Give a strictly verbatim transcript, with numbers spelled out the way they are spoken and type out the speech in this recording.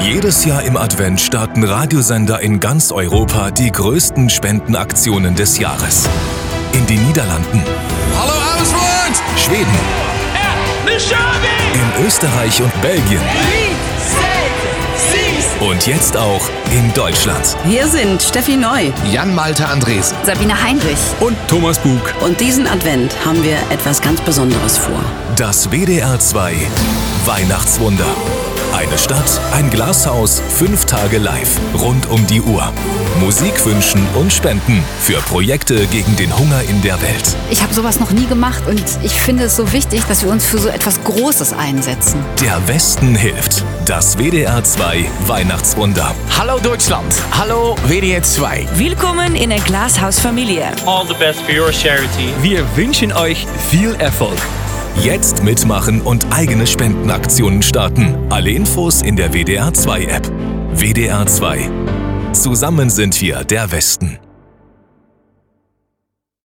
Jedes Jahr im Advent starten Radiosender in ganz Europa die größten Spendenaktionen des Jahres. In den Niederlanden, Hallo Amersfoort! Schweden, in Österreich und Belgien und jetzt auch in Deutschland. Hier sind Steffi Neu, Jan Malte Andresen Sabine Heinrich. Und Thomas Bug. Und diesen Advent haben wir etwas ganz Besonderes vor. Das W D R zwei Weihnachtswunder. Eine Stadt, ein Glashaus, fünf Tage live, rund um die Uhr. Musik wünschen und spenden für Projekte gegen den Hunger in der Welt. Ich habe sowas noch nie gemacht und ich finde es so wichtig, dass wir uns für so etwas Großes einsetzen. Der Westen hilft. Das W D R zwei Weihnachtswunder. Hallo Deutschland, hallo W D R zwei. Willkommen in der Glashaus-Familie. All the best for your charity. Wir wünschen euch viel Erfolg. Jetzt mitmachen und eigene Spendenaktionen starten. Alle Infos in der W D R zwei App. W D R zwei. Zusammen sind wir der Westen.